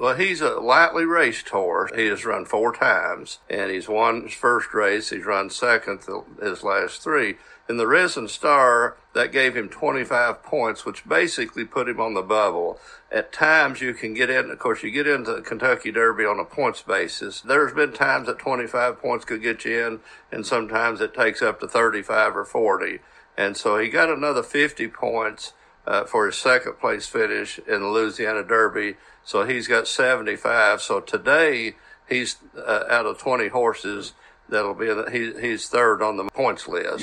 Well, he's a lightly raced horse. He has run 4 times, and he's won his first race. He's run second his last 3. In the Risen Star, that gave him 25 points, which basically put him on the bubble. At times you can get in, of course, you get into the Kentucky Derby on a points basis. There's been times that 25 points could get you in, and sometimes it takes up to 35 or 40. And so he got another 50 points for his second place finish in the Louisiana Derby. So he's got 75. So today he's out of 20 horses that'll be he's third on the points list.